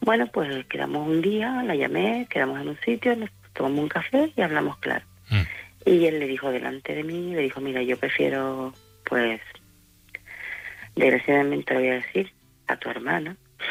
Bueno, pues quedamos un día, la llamé, quedamos en un sitio, nos tomamos un café y hablamos claro. Y él le dijo delante de mí, le dijo, mira, yo prefiero, pues, desgraciadamente lo voy a decir, a tu hermana,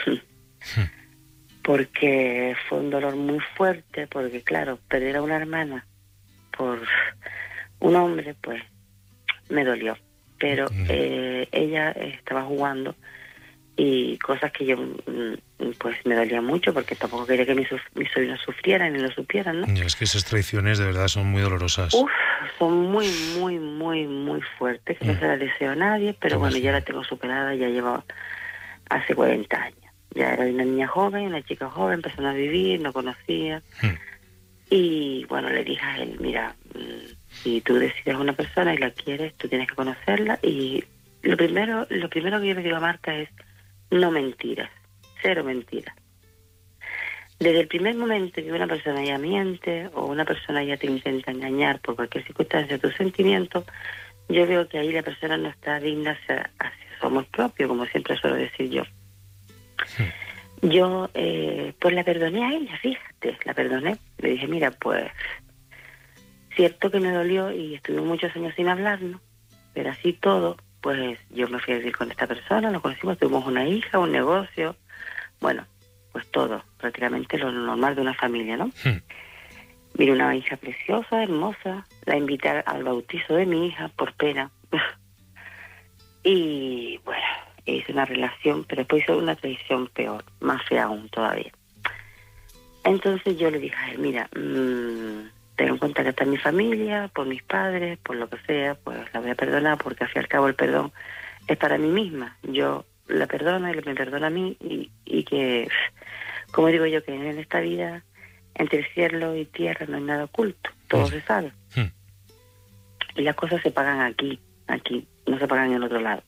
porque fue un dolor muy fuerte, porque claro, perder a una hermana por un hombre, pues, me dolió. Pero ella estaba jugando y cosas que yo, pues, me dolía mucho, porque tampoco quería que mis sobrinos sufrieran y lo supieran, ¿no? Y es que esas traiciones de verdad son muy dolorosas. Uf, son muy, muy, muy, muy fuertes, que no se las deseo a nadie, pero bueno, ya la tengo superada, ya llevo hace 40 años. Ya era una niña joven, una chica joven, empezando a vivir, no conocía. Y bueno, le dije a él, mira, si tú decides a una persona y la quieres, tú tienes que conocerla. Y lo primero que yo le digo a Marta es, no mentiras, cero mentiras. Desde el primer momento que una persona ya miente o una persona ya te intenta engañar por cualquier circunstancia, tus sentimientos, yo veo que ahí la persona no está digna hacia su amor propio, como siempre suelo decir yo. Yo, pues la perdoné a ella, fíjate, la perdoné. Le dije, mira, pues, cierto que me dolió y estuvimos muchos años sin hablarnos, pero así todo, pues yo me fui a vivir con esta persona, nos conocimos, tuvimos una hija, un negocio, bueno, pues todo, prácticamente lo normal de una familia, ¿no? Vino una hija preciosa, hermosa, la invité al bautizo de mi hija, por pena. Y bueno, hice una relación, pero después hice una traición peor, más fea aún todavía. Entonces yo le dije a él, mira, ten en cuenta que está mi familia, por mis padres, por lo que sea, pues la voy a perdonar, porque al fin y al cabo el perdón es para mí misma. Yo la perdono, él me perdona a mí, y que, como digo yo, que en esta vida, entre cielo y tierra no hay nada oculto, todo se sabe. Y las cosas se pagan aquí, no se pagan en otro lado.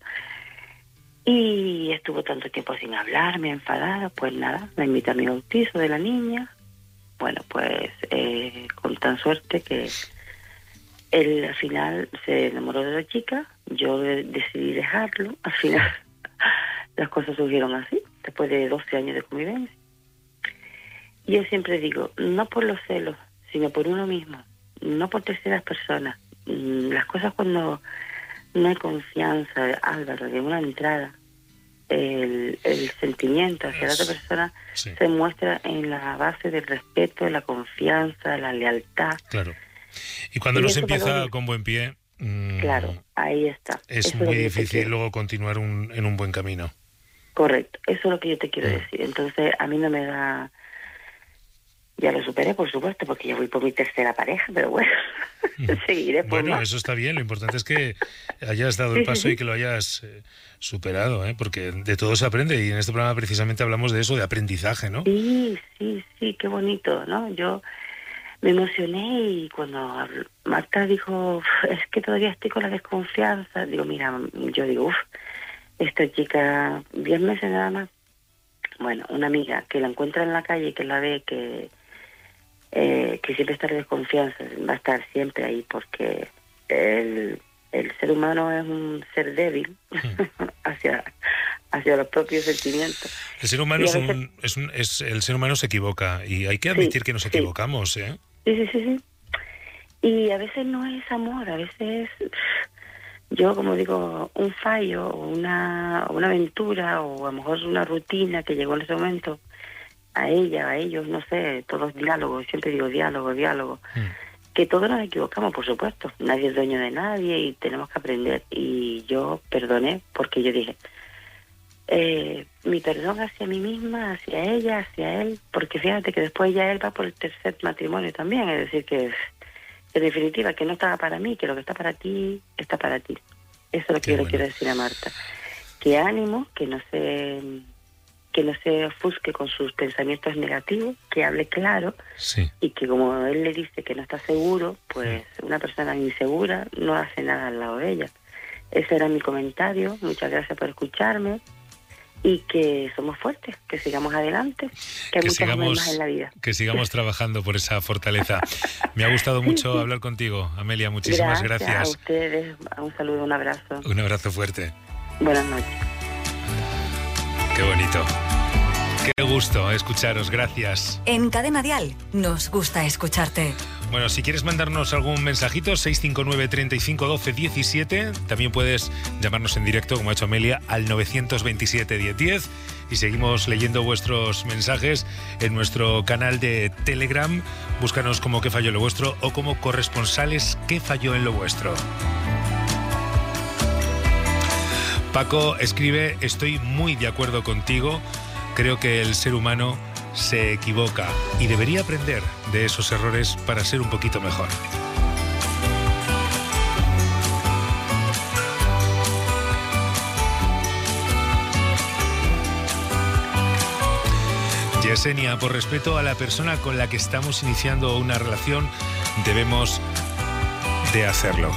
Y estuvo tanto tiempo sin hablarme, enfadada, pues nada, me invita a mi bautizo de la niña. Bueno, pues con tan suerte que él al final se enamoró de la chica, yo decidí dejarlo, al final las cosas surgieron así, después de 12 años de convivencia. Y yo siempre digo, no por los celos, sino por uno mismo, no por terceras personas. Las cosas cuando no hay confianza, Álvaro, de una entrada, el sentimiento hacia la otra persona se muestra en la base del respeto, la confianza, la lealtad. Claro. Y cuando no se empieza con buen pie, claro, ahí está. Es eso muy difícil luego continuar en un buen camino. Correcto, eso es lo que yo te quiero decir. Entonces, a mí no me da... Ya lo superé, por supuesto, porque ya voy por mi tercera pareja, pero bueno, seguiré por Bueno, más. eso está bien, lo importante es que hayas dado el paso y que lo hayas superado, porque de todo se aprende, y en este programa precisamente hablamos de eso, de aprendizaje, ¿no? Sí, qué bonito, ¿no? Yo me emocioné y cuando Marta dijo, es que todavía estoy con la desconfianza, digo, mira, yo digo, esta chica, 10 meses nada más. Bueno, una amiga que la encuentra en la calle, que la ve, que siempre está de desconfianza, va a estar siempre ahí, porque el ser humano es un ser débil hacia los propios sentimientos. El ser humano el ser humano se equivoca, y hay que admitir que nos equivocamos, ¿eh? Sí. Y a veces no es amor, a veces yo, como digo, un fallo, una aventura, o a lo mejor una rutina que llegó en ese momento, a ella, a ellos, no sé, todos diálogos, siempre digo diálogo, que todos nos equivocamos, por supuesto, nadie es dueño de nadie y tenemos que aprender. Y yo perdoné, porque yo dije, mi perdón hacia mí misma, hacia ella, hacia él, porque fíjate que después ya él va por el tercer matrimonio también, es decir, que en definitiva, que no estaba para mí, que lo que está para ti, está para ti. Eso es lo que yo le quiero decir a Marta. Que ánimo, que no se ofusque con sus pensamientos negativos, que hable claro, y que como él le dice que no está seguro, pues una persona insegura no hace nada al lado de ella. Ese era mi comentario. Muchas gracias por escucharme. Y que somos fuertes, que sigamos adelante, que hay muchas más en la vida. Que sigamos trabajando por esa fortaleza. Me ha gustado mucho hablar contigo, Amelia, muchísimas gracias. A ustedes, un saludo, un abrazo. Un abrazo fuerte. Buenas noches. Qué bonito. Qué gusto. gusto escucharos, gracias. En Cadena Dial nos gusta escucharte. Bueno, si quieres mandarnos algún mensajito, 659 35 12 17. También puedes llamarnos en directo, como ha hecho Amelia, al 927 1010. Y seguimos leyendo vuestros mensajes en nuestro canal de Telegram. Búscanos como Qué Falló en lo Vuestro o como corresponsales Qué Falló en lo Vuestro. Paco escribe: estoy muy de acuerdo contigo. Creo que el ser humano se equivoca y debería aprender de esos errores para ser un poquito mejor. Yesenia, por respeto a la persona con la que estamos iniciando una relación, debemos de hacerlo.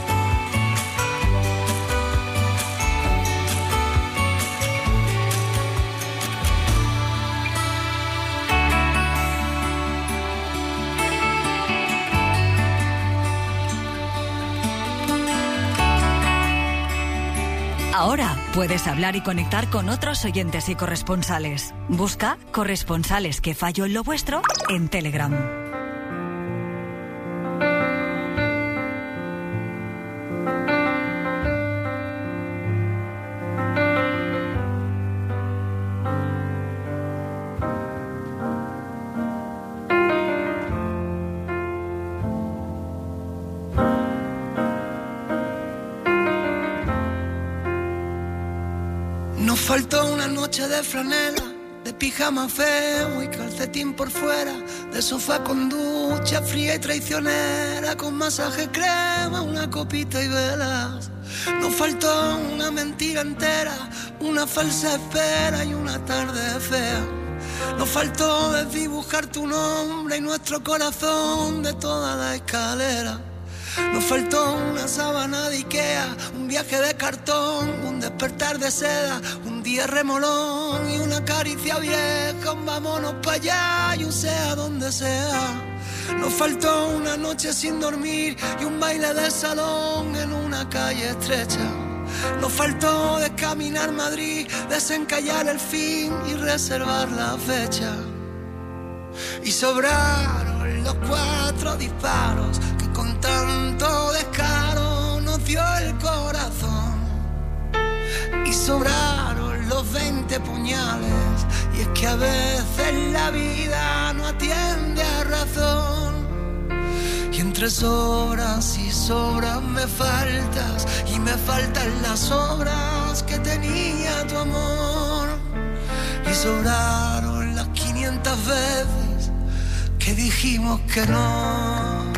Ahora puedes hablar y conectar con otros oyentes y corresponsales. Busca Corresponsales Qué Falló en lo Vuestro en Telegram. Faltó una noche de franela, de pijama feo y calcetín por fuera, de sofá con ducha fría y traicionera, con masaje crema, una copita y velas. Nos faltó una mentira entera, una falsa espera y una tarde fea. Nos faltó desdibujar tu nombre y nuestro corazón de toda la escalera. Nos faltó una sábana de Ikea, un viaje de cartón, un despertar de seda, un día remolón y una caricia vieja, un vámonos pa' allá y un sea donde sea. Nos faltó una noche sin dormir y un baile de salón en una calle estrecha. Nos faltó descaminar Madrid, desencallar el fin y reservar la fecha. Y sobraron los 4 disparos que con tanto descaro nos dio el corazón. Y sobraron los 20 puñales, y es que a veces la vida no atiende a razón. Y entre sobras y sobras me faltas, y me faltan las obras que tenía tu amor. Y sobraron las 500 veces que dijimos que no.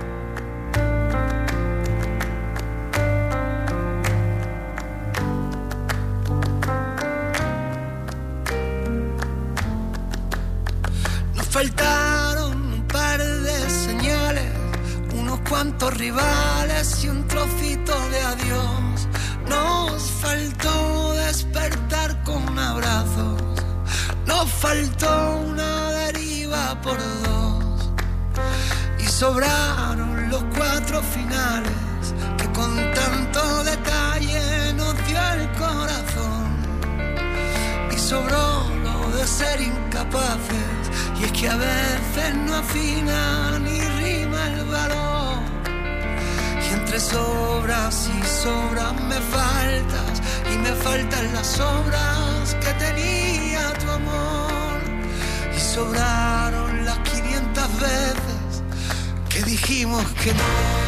Nos faltaron un par de señales, unos cuantos rivales y un trocito de adiós. Nos faltó despertar con abrazos, nos faltó una deriva por 2. Y sobraron los 4 finales que con tanto detalle nos dio el corazón. Y sobró lo de ser incapaces, y es que a veces no afina ni rima el valor. Y entre sobras y sobras me faltas, y me faltan las obras que tenía tu amor. Y sobraron las 500 veces que dijimos que no.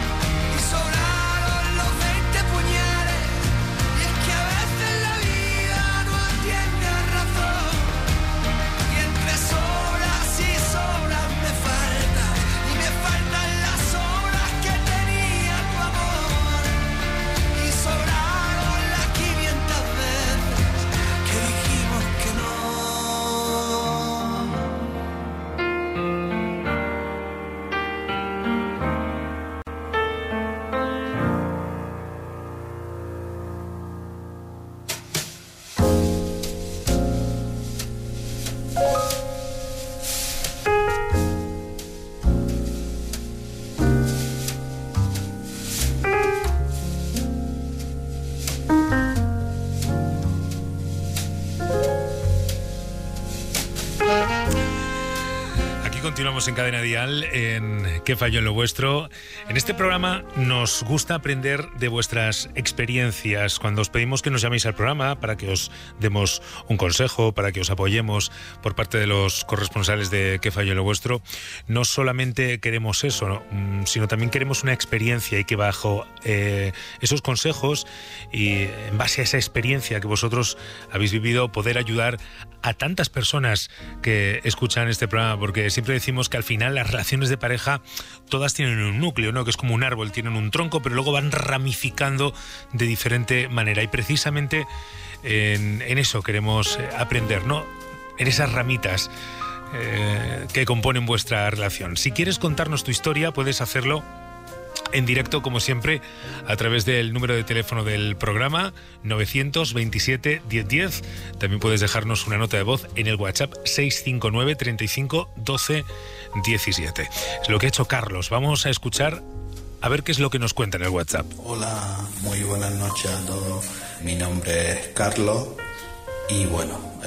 Vida continuamos en Cadena Dial, en ¿Qué falló en lo vuestro? En este programa nos gusta aprender de vuestras experiencias. Cuando os pedimos que nos llaméis al programa para que os demos un consejo, para que os apoyemos por parte de los corresponsales de ¿Qué falló en lo vuestro? No solamente queremos eso, ¿no? Sino también queremos una experiencia y que bajo esos consejos y en base a esa experiencia que vosotros habéis vivido, poder ayudar a tantas personas que escuchan este programa, porque siempre decimos que al final las relaciones de pareja todas tienen un núcleo, ¿no? Que es como un árbol, tienen un tronco, pero luego van ramificando de diferente manera. Y precisamente en eso queremos aprender, ¿no? En esas ramitas que componen vuestra relación. Si quieres contarnos tu historia, puedes hacerlo en directo, como siempre, a través del número de teléfono del programa 927 1010. También puedes dejarnos una nota de voz en el WhatsApp 659 35 12 17. Es lo que ha hecho Carlos. Vamos a escuchar a ver qué es lo que nos cuenta en el WhatsApp. Hola, muy buenas noches a todos. Mi nombre es Carlos y bueno,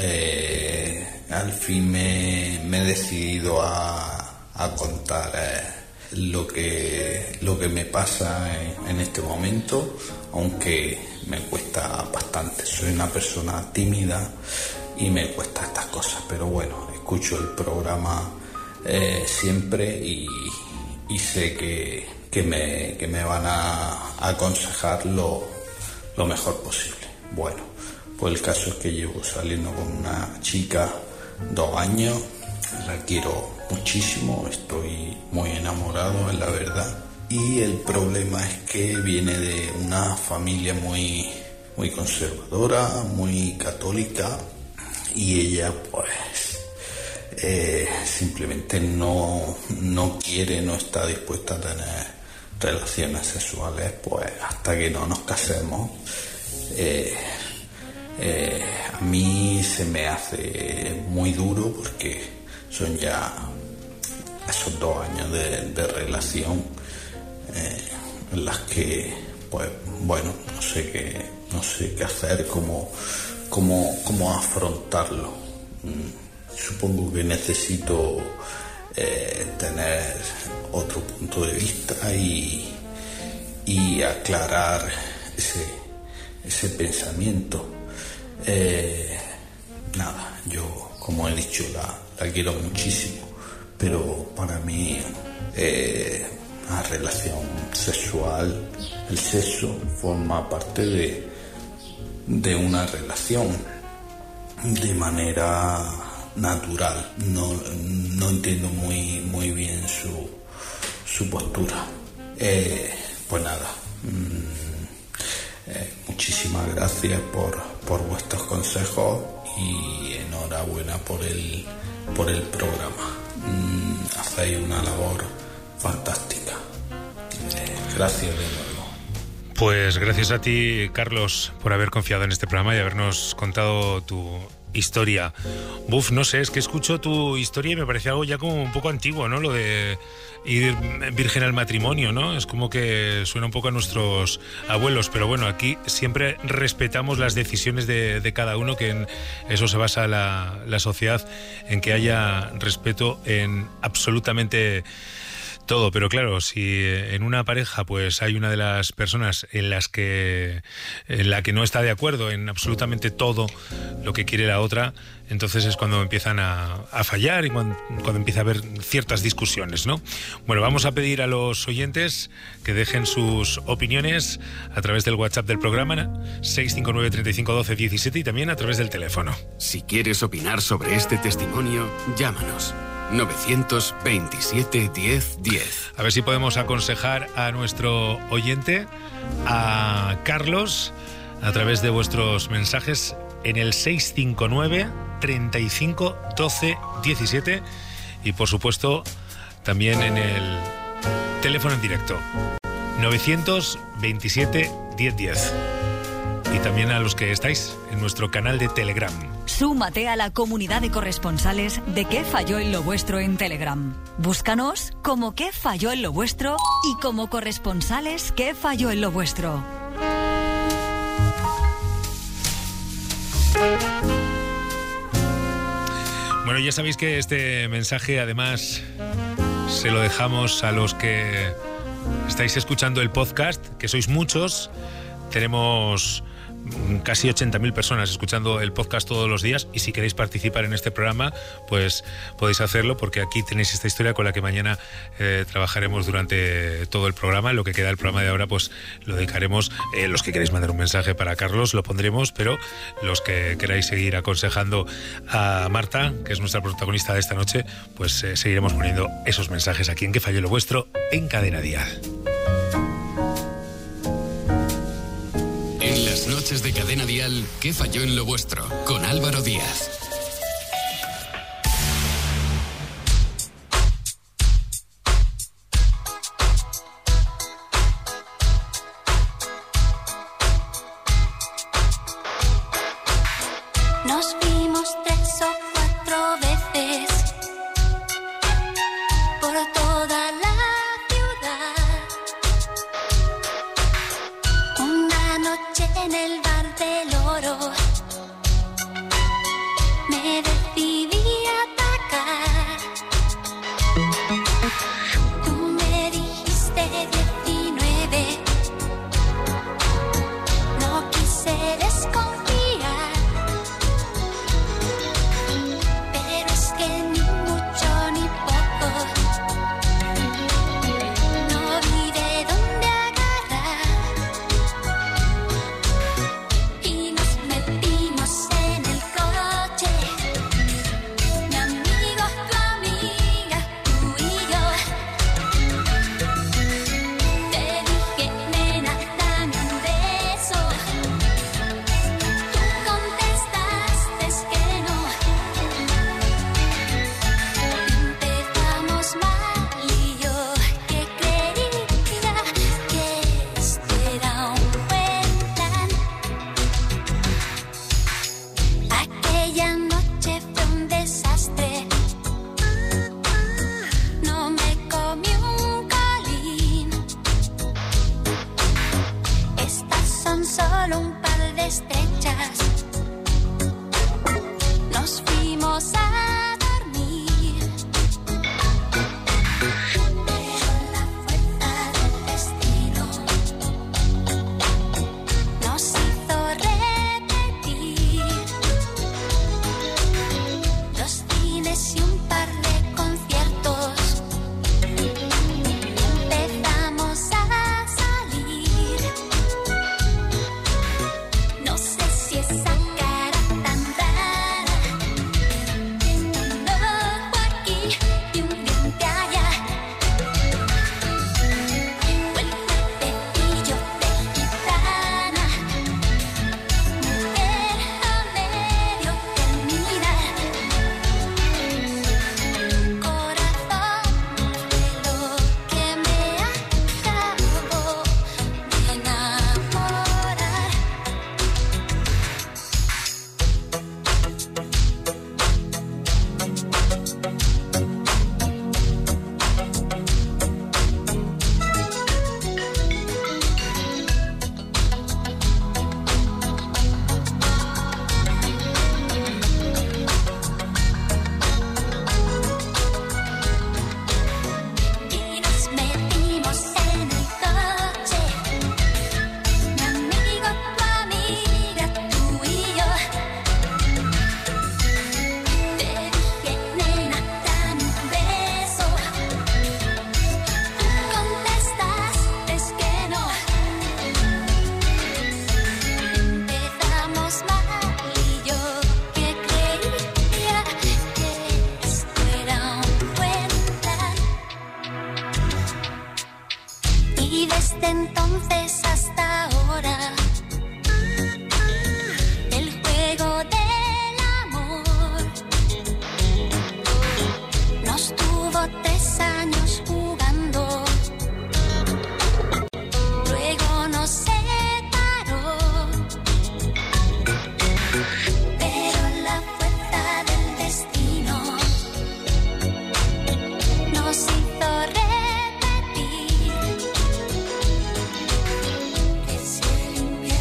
al fin me he decidido a contar lo que me pasa en este momento, aunque me cuesta bastante. Soy una persona tímida y me cuesta estas cosas, pero bueno, escucho el programa siempre y sé que me van a aconsejar lo mejor posible. Bueno, pues el caso es que llevo saliendo con una chica 2 años, la quiero muchísimo, estoy muy enamorado, es la verdad. Y el problema es que viene de una familia muy conservadora, muy católica, y ella pues simplemente no quiere, no está dispuesta a tener relaciones sexuales pues hasta que no nos casemos. A mí se me hace muy duro porque son ya esos 2 años de relación en las que pues bueno, no sé qué hacer, cómo afrontarlo. Supongo que necesito tener otro punto de vista y aclarar ese pensamiento. Nada, yo como he dicho la quiero muchísimo, pero para mí la relación sexual, el sexo forma parte de una relación de manera natural. No entiendo muy bien su postura. Pues nada, muchísimas gracias por vuestros consejos y enhorabuena por el programa. Hacéis una labor fantástica. Gracias de nuevo. Pues gracias a ti, Carlos, por haber confiado en este programa y habernos contado tu historia. No sé, es que escucho tu historia y me parece algo ya como un poco antiguo, ¿no? Lo de ir virgen al matrimonio, ¿no? Es como que suena un poco a nuestros abuelos, pero bueno, aquí siempre respetamos las decisiones de cada uno, que en eso se basa la sociedad, en que haya respeto en absolutamente todo. Pero claro, si en una pareja pues hay una de las personas en la que no está de acuerdo en absolutamente todo lo que quiere la otra, entonces es cuando empiezan a fallar y cuando empieza a haber ciertas discusiones, ¿no? Bueno, vamos a pedir a los oyentes que dejen sus opiniones a través del WhatsApp del programa 659 35 12 17 y también a través del teléfono. Si quieres opinar sobre este testimonio, llámanos 927 10 10. A ver si podemos aconsejar a nuestro oyente, a Carlos, a través de vuestros mensajes en el 659 35 12 17 y por supuesto también en el teléfono en directo 927 10 10. Y también a los que estáis en nuestro canal de Telegram. Súmate a la comunidad de corresponsales de ¿Qué falló en lo vuestro? En Telegram. Búscanos como ¿Qué falló en lo vuestro? Y como corresponsales ¿Qué falló en lo vuestro? Bueno, Bueno, ya sabéis que este mensaje además se lo dejamos a los que estáis escuchando el podcast, que sois muchos. Tenemos casi 80.000 personas escuchando el podcast todos los días, y si queréis participar en este programa, pues podéis hacerlo, porque aquí tenéis esta historia con la que mañana trabajaremos durante todo el programa. Lo que queda del programa de ahora pues lo dedicaremos, los que queréis mandar un mensaje para Carlos lo pondremos, pero los que queráis seguir aconsejando a Marta, que es nuestra protagonista de esta noche, pues seguiremos poniendo esos mensajes aquí en Que Falló lo Vuestro, en Cadena Dial. En las noches de Cadena Dial, ¿qué falló en lo vuestro? Con Álvaro Díaz. Nos vimos 3 o 4 veces por toda la ciudad. Una noche en el bar del Oro me decidí atacar. Tú me dijiste 19, no quise desconfiar, pero es que ni mucho ni poco, no vi de dónde agarrar, y nos metimos en el coche, mi amigo, tu amiga, tú y yo. Te dije, nena, dame un beso, tú contestaste que no. Empezamos mal y yo que creía que esto era un buen plan. Aquella noche fue un desastre, no me comí un colín. Estas son solo un par de estrechas, nos fuimos a dormir, pero la fuerza del destino nos hizo repetir 2 cines y un par de conciertos. Empezamos a salir, no sé si esa cara tan rara, un ojo aquí y un diente allá, o el cuerpecillo de gitana, mujer a medio terminar, corazón de lo que me acabo de enamorar. Y nos metimos en el coche, mi amigo, tu amiga, tú y yo. Te dije, nena, dame un beso, tú contestaste que no. Empezamos mal y yo que creía que esto era un buen plan. Y desde entonces hasta ahora, el juego del amor nos tuvo 3 años jugando, luego nos separó, pero la fuerza del destino nos hizo repetir, que se limpió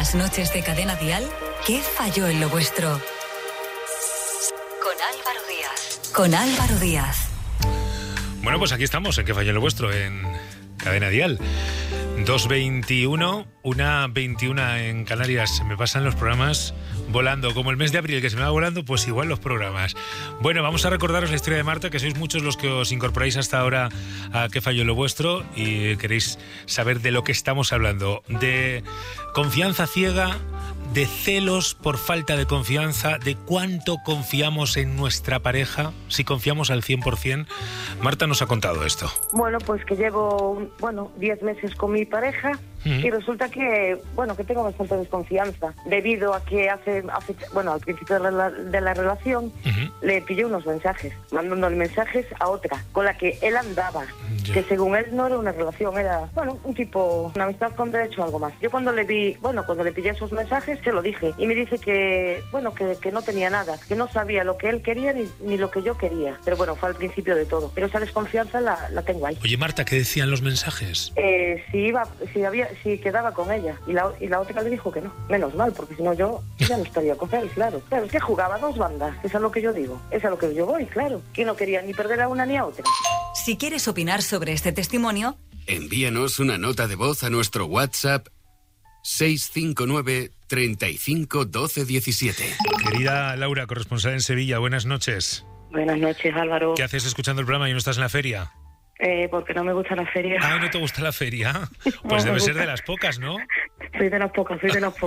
las noches de Cadena Dial, ¿qué falló en lo vuestro? Con Álvaro Díaz. Con Álvaro Díaz. Bueno, pues aquí estamos, en ¿Qué falló en lo vuestro? En Cadena Dial. 2:21, 1:21 en Canarias. Se me pasan los programas volando, como el mes de abril que se me va volando, pues igual los programas. Bueno, vamos a recordaros la historia de Marta, que sois muchos los que os incorporáis hasta ahora a ¿Qué falló en lo vuestro? Y queréis saber de lo que estamos hablando. De confianza ciega, de celos por falta de confianza, de cuánto confiamos en nuestra pareja, si confiamos al 100%. Marta nos ha contado esto. Bueno, pues que llevo, 10 meses con mi pareja y resulta que, que tengo bastante desconfianza debido a que al principio de la relación le pillé unos mensajes, mandándole mensajes a otra con la que él andaba, que según él no era una relación, era, un tipo, una amistad con derecho a algo más. Yo cuando le pillé esos mensajes se lo dije y me dice que no tenía nada, que no sabía lo que él quería ni lo que yo quería, pero fue al principio de todo, pero esa desconfianza la tengo ahí. Oye, Marta, ¿qué decían los mensajes? Si quedaba con ella y la otra le dijo que no, menos mal, porque si no yo ya no estaría con él, claro, es que jugaba a 2 bandas, eso es lo que yo digo, eso es a lo que yo voy, claro, que no quería ni perder a una ni a otra. Si quieres opinar sobre este testimonio, envíanos una nota de voz a nuestro WhatsApp 659 35 12 17. Querida Laura, corresponsal en Sevilla, buenas noches. Buenas noches, Álvaro. ¿Qué haces escuchando el programa y no estás en la feria? Porque no me gusta la feria. Ah, ¿no te gusta la feria? Pues debe ser de las pocas, ¿no? Soy de las pocas.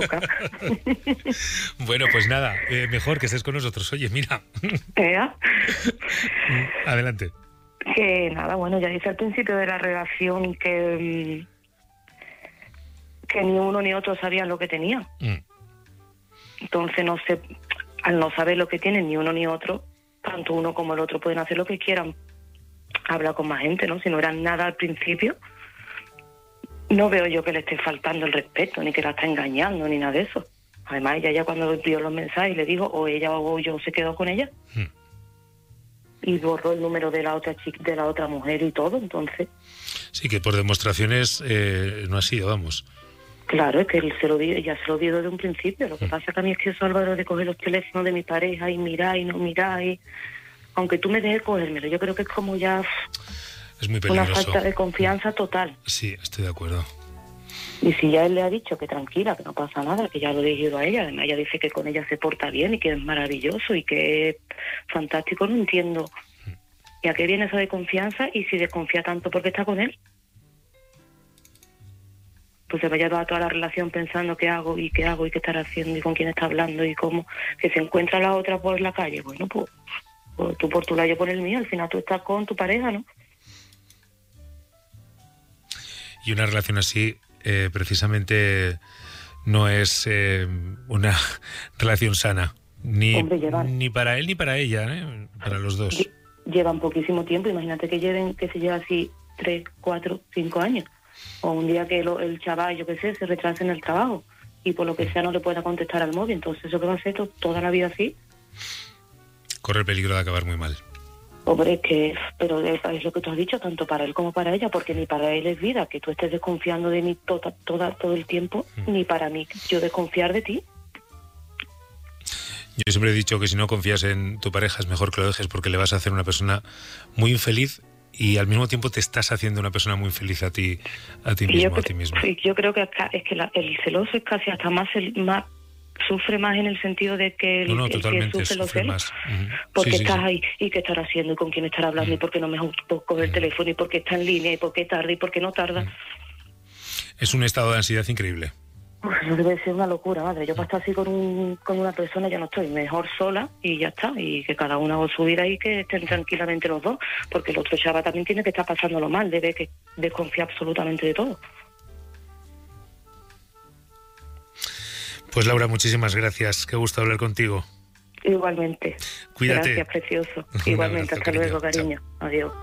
Bueno, pues nada, mejor que estés con nosotros. Oye, mira. Adelante. Que nada, ya dice al principio de la relación que ni uno ni otro sabían lo que tenían. Entonces, no sé, al no saber lo que tienen ni uno ni otro, tanto uno como el otro pueden hacer lo que quieran. Habla con más gente, ¿no? Si no era nada al principio, no veo yo que le esté faltando el respeto, ni que la está engañando, ni nada de eso. Además, ella ya cuando envió los mensajes le digo, o ella o yo se quedó con ella. Y borró el número de la otra chica, de la otra mujer y todo, entonces... Sí, que por demostraciones no ha sido, vamos. Claro, es que él ya se lo dio desde un principio. Lo que pasa que a mí es que eso, Álvaro, de coger los teléfonos de mi pareja y mirar y no mirar y... Aunque tú me dejes cogérmelo, yo creo que es como ya... Es muy peligroso. Una falta de confianza total. Sí, estoy de acuerdo. Y si ya él le ha dicho que tranquila, que no pasa nada, que ya lo he dirigido a ella, además ella dice que con ella se porta bien y que es maravilloso y que es fantástico, no entiendo. ¿Y a qué viene eso de confianza? Y si desconfía tanto porque está con él, pues se vaya toda la relación pensando qué hago y qué estará haciendo y con quién está hablando y cómo, que se encuentra la otra por la calle. Bueno, pues tú por tu lado, yo por el mío, al final tú estás con tu pareja, ¿no? Y una relación así, precisamente, no es una relación sana, ni para él ni para ella, para los dos. Llevan poquísimo tiempo, imagínate que se lleva así 3, 4, 5 años, o un día que el chaval, yo qué sé, se retrase en el trabajo y por lo que sea no le pueda contestar al móvil, entonces eso que va a ser toda la vida así. Corre el peligro de acabar muy mal. Hombre, pero es lo que tú has dicho, tanto para él como para ella, porque ni para él es vida que tú estés desconfiando de mí todo el tiempo, ni para mí yo desconfiar de ti. Yo siempre he dicho que si no confías en tu pareja es mejor que lo dejes, porque le vas a hacer una persona muy infeliz y al mismo tiempo te estás haciendo una persona muy feliz a ti mismo, a ti mismo. Yo creo que el celoso es casi hasta más sufre más en el sentido de que el que sufre los celos, porque estás ahí y qué estará haciendo y con quién estará hablando y por qué no me puedo coger el teléfono y por qué está en línea y por qué tarda y por qué no tarda. Es un estado de ansiedad increíble. Eso debe ser una locura, madre. Yo para estar así con una persona ya no estoy, mejor sola y ya está, y que cada uno haga su vida y que estén tranquilamente los dos, porque el otro chaval también tiene que estar pasándolo mal, debe que desconfiar absolutamente de todo. Pues Laura, muchísimas gracias. Qué gusto hablar contigo. Igualmente. Cuídate. Gracias, precioso. Igualmente, abrazo, hasta luego, cariño. Chao. Adiós.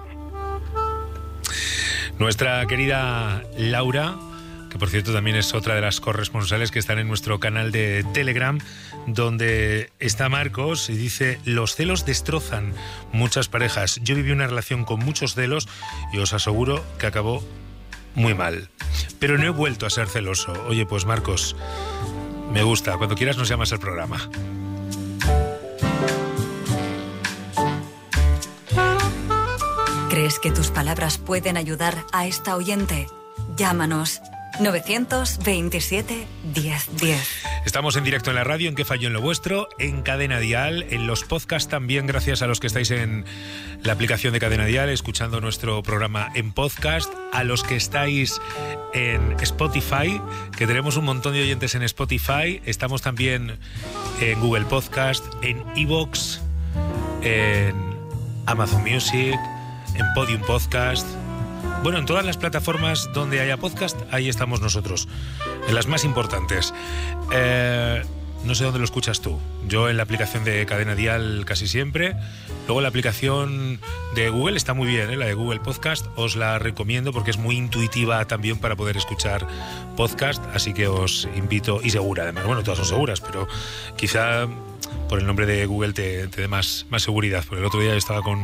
Nuestra querida Laura, que por cierto también es otra de las corresponsales que están en nuestro canal de Telegram, donde está Marcos y dice: los celos destrozan muchas parejas. Yo viví una relación con muchos celos y os aseguro que acabó muy mal. Pero no he vuelto a ser celoso. Oye, pues Marcos, Me gusta. Cuando quieras nos llamas al programa. ¿Crees que tus palabras pueden ayudar a esta oyente? Llámanos 927 1010. Estamos en directo en la radio, en ¿Qué falló en lo vuestro? En Cadena Dial, en los podcasts también, gracias a los que estáis en la aplicación de Cadena Dial, escuchando nuestro programa en podcast, a los que estáis en Spotify, que tenemos un montón de oyentes en Spotify, estamos también en Google Podcast, en iVoox, en Amazon Music, en Podium Podcast. Bueno, en todas las plataformas donde haya podcast, ahí estamos nosotros, en las más importantes. No sé dónde lo escuchas tú. Yo en la aplicación de Cadena Dial casi siempre. Luego la aplicación de Google está muy bien, la de Google Podcast. Os la recomiendo porque es muy intuitiva también para poder escuchar podcast. Así que os invito, y segura además. Bueno, todas son seguras, pero quizá por el nombre de Google te dé más seguridad. Porque el otro día yo estaba con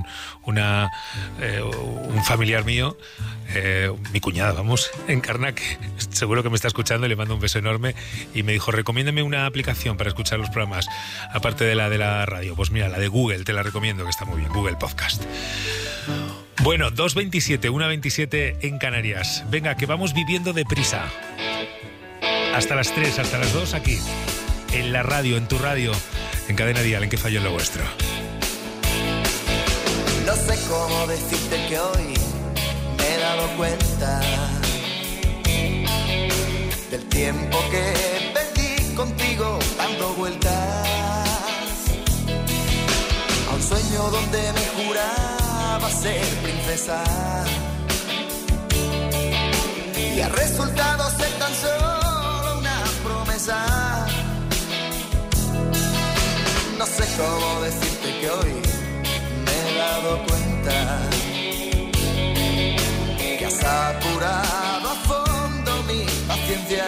un familiar mío, mi cuñada, vamos, Encarna, que seguro que me está escuchando, y le mando un beso enorme, y me dijo, recomiéndame una aplicación para escuchar los programas, aparte de la radio. Pues mira, la de Google, te la recomiendo, que está muy bien, Google Podcast. Bueno, 2:27, 1:27 en Canarias. Venga, que vamos viviendo deprisa. Hasta las 3, hasta las 2 aquí, en la radio, en tu radio, en Cadena Dial, en ¿Qué falló en lo vuestro? No sé cómo decirte que hoy me he dado cuenta del tiempo que perdí contigo dando vueltas a un sueño donde me juraba ser princesa y ha resultado ser tan solo una promesa. No sé cómo decirte que hoy me he dado cuenta que has apurado a fondo mi paciencia.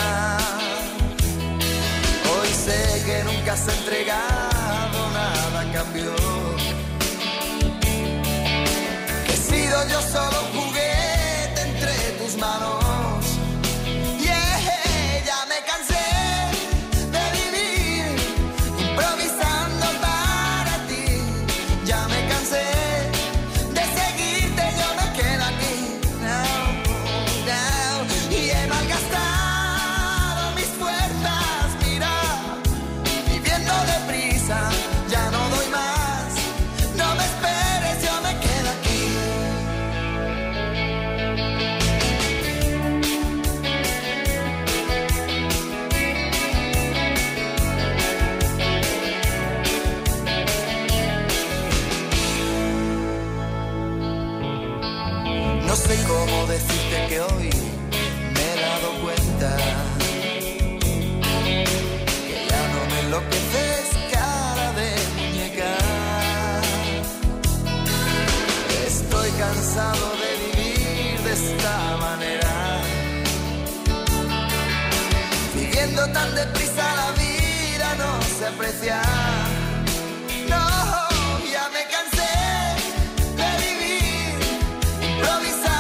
Hoy sé que nunca has entregado nada a cambio, que he sido yo solo un juguete entre tus manos. Ya me cansé cómo decirte que hoy me he dado cuenta que ya no me enloqueces, cara de muñeca. Estoy cansado de vivir de esta manera, viviendo tan deprisa la vida no se aprecia. No, ya me cansé de vivir improvisando.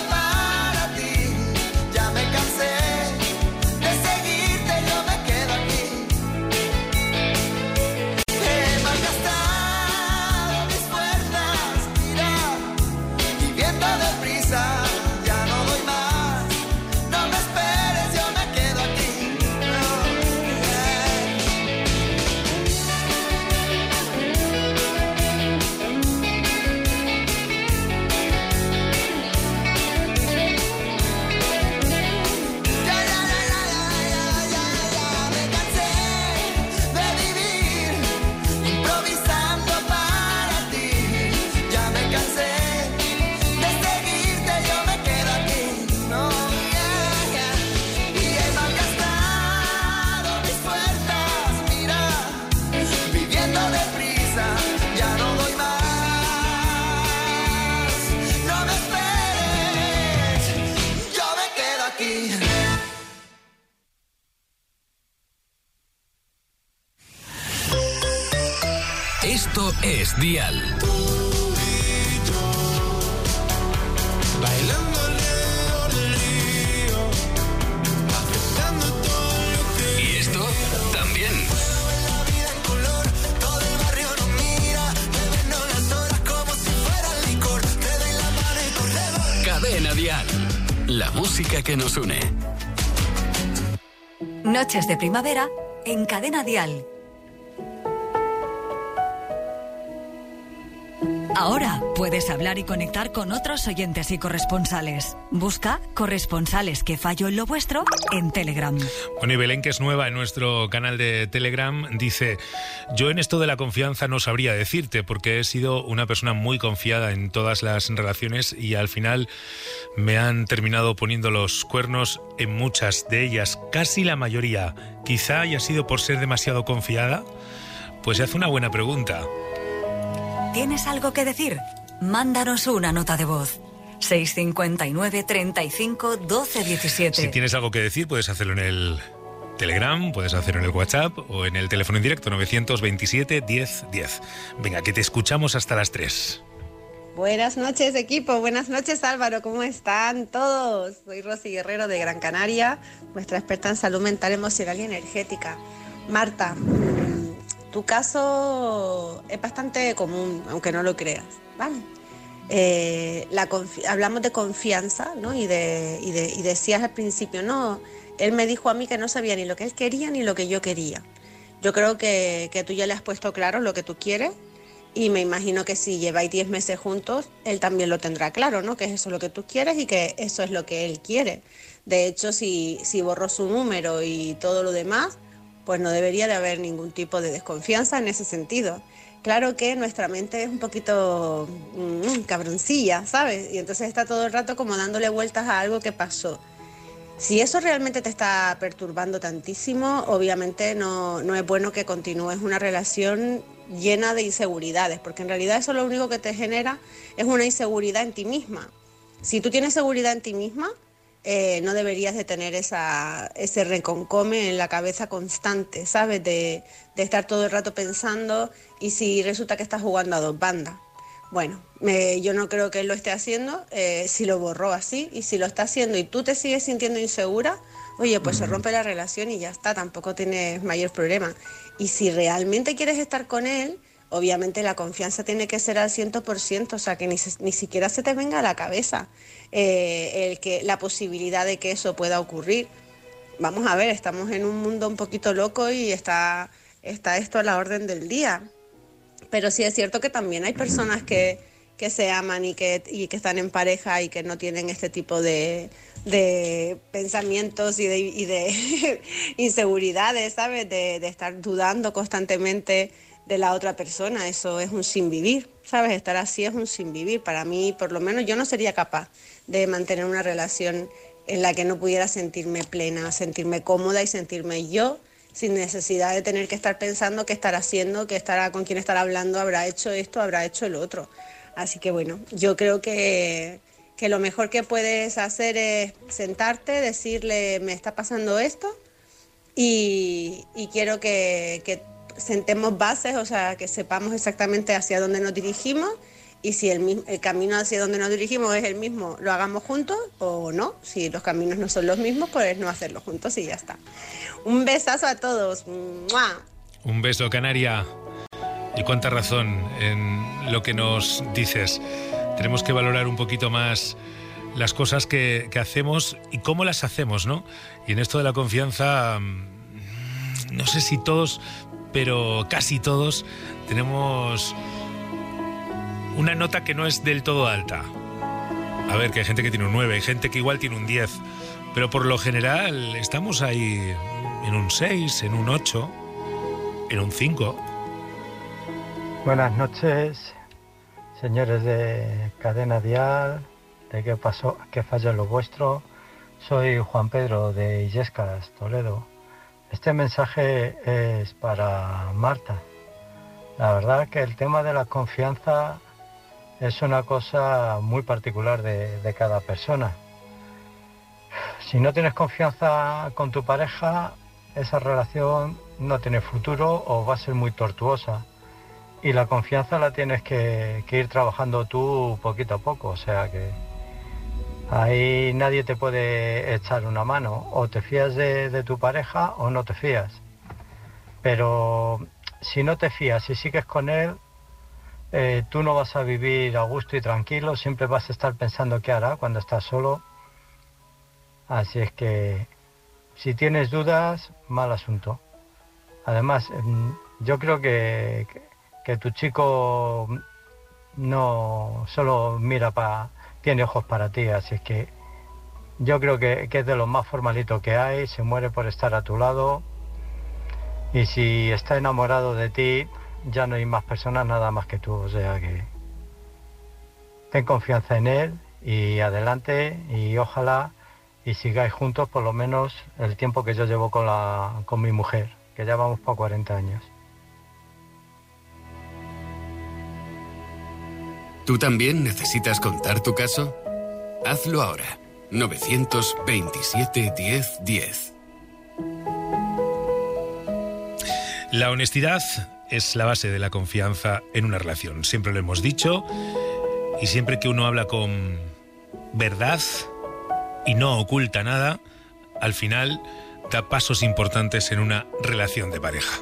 Esto es Dial. ¿Y esto? la música que nos une. Noches de primavera en Cadena Dial. Ahora puedes hablar y conectar con otros oyentes y corresponsales. Busca Corresponsales que fallo en lo vuestro en Telegram. Bueno, y Belén, que es nueva en nuestro canal de Telegram, dice: yo en esto de la confianza no sabría decirte, porque he sido una persona muy confiada en todas las relaciones y al final me han terminado poniendo los cuernos en muchas de ellas, casi la mayoría. Quizá haya sido por ser demasiado confiada. Pues se hace una buena pregunta. ¿Tienes algo que decir? Mándanos una nota de voz. 659 35 12 17. Si tienes algo que decir, puedes hacerlo en el Telegram, puedes hacerlo en el WhatsApp o en el teléfono en directo 927 10 10. Venga, que te escuchamos hasta las 3. Buenas noches, equipo. Buenas noches, Álvaro. ¿Cómo están todos? Soy Rosy Guerrero de Gran Canaria, nuestra experta en salud mental, emocional y energética. Marta, tu caso es bastante común, aunque no lo creas, ¿vale? Hablamos de confianza, ¿no? Y decías al principio, no, él me dijo a mí que no sabía ni lo que él quería ni lo que yo quería. Yo creo que tú ya le has puesto claro lo que tú quieres y me imagino que si lleváis 10 meses juntos, él también lo tendrá claro, ¿no? Que es eso lo que tú quieres y que eso es lo que él quiere. De hecho, si borró su número y todo lo demás, pues no debería de haber ningún tipo de desconfianza en ese sentido. Claro que nuestra mente es un poquito cabroncilla, ¿sabes? Y entonces está todo el rato como dándole vueltas a algo que pasó. Si eso realmente te está perturbando tantísimo, obviamente no es bueno que continúes una relación llena de inseguridades, porque en realidad eso lo único que te genera es una inseguridad en ti misma. Si tú tienes seguridad en ti misma, no deberías de tener ese reconcome en la cabeza constante, ¿sabes? De estar todo el rato pensando y si resulta que estás jugando a dos bandas. Bueno, yo no creo que él lo esté haciendo, si lo borró así y si lo está haciendo y tú te sigues sintiendo insegura, oye, pues se rompe la relación y ya está, tampoco tienes mayor problema. Y si realmente quieres estar con él, obviamente la confianza tiene que ser al 100%, o sea, que ni siquiera se te venga a la cabeza la posibilidad de que eso pueda ocurrir. Vamos a ver, estamos en un mundo un poquito loco y está esto a la orden del día. Pero sí es cierto que también hay personas que se aman y que están en pareja y que no tienen este tipo de pensamientos y de inseguridades, ¿sabes? De estar dudando constantemente de la otra persona. Eso es un sinvivir, ¿sabes? Estar así es un sinvivir. Para mí, por lo menos, yo no sería capaz de mantener una relación en la que no pudiera sentirme plena, sentirme cómoda y sentirme yo, sin necesidad de tener que estar pensando qué estar haciendo, con quién estar hablando, habrá hecho esto, habrá hecho el otro. Así que bueno, yo creo que lo mejor que puedes hacer es sentarte, decirle, me está pasando esto y quiero que sentemos bases, o sea, que sepamos exactamente hacia dónde nos dirigimos y si el camino hacia donde nos dirigimos es el mismo, lo hagamos juntos o no. Si los caminos no son los mismos, pues no hacerlo juntos y ya está. Un besazo a todos. ¡Mua! Un beso, Canaria. Y cuánta razón en lo que nos dices. Tenemos que valorar un poquito más las cosas que hacemos y cómo las hacemos, ¿no? Y en esto de la confianza, no sé si todos, pero casi todos tenemos una nota que no es del todo alta. A ver, que hay gente que tiene un 9, hay gente que igual tiene un 10, pero por lo general estamos ahí en un 6, en un 8, en un 5. Buenas noches, señores de Cadena Dial, de qué pasó, qué falló lo vuestro. Soy Juan Pedro de Illescas, Toledo. Este mensaje es para Marta. La verdad que el tema de la confianza es una cosa muy particular de cada persona. Si no tienes confianza con tu pareja, esa relación no tiene futuro o va a ser muy tortuosa. Y la confianza la tienes que ir trabajando tú poquito a poco. O sea que ahí nadie te puede echar una mano. O te fías de tu pareja o no te fías. Pero si no te fías y sigues con él, tú no vas a vivir a gusto y tranquilo. Siempre vas a estar pensando qué hará cuando estás solo. Así es que si tienes dudas, mal asunto. Además, yo creo que tu chico no solo tiene ojos para ti, así es que yo creo que es de los más formalitos que hay, se muere por estar a tu lado, y si está enamorado de ti, ya no hay más personas nada más que tú, o sea que ten confianza en él y adelante, y ojalá y sigáis juntos por lo menos el tiempo que yo llevo con mi mujer, que ya vamos por 40 años. ¿Tú también necesitas contar tu caso? Hazlo ahora. 927 10 10. La honestidad es la base de la confianza en una relación. Siempre lo hemos dicho, y siempre que uno habla con verdad y no oculta nada, al final da pasos importantes en una relación de pareja.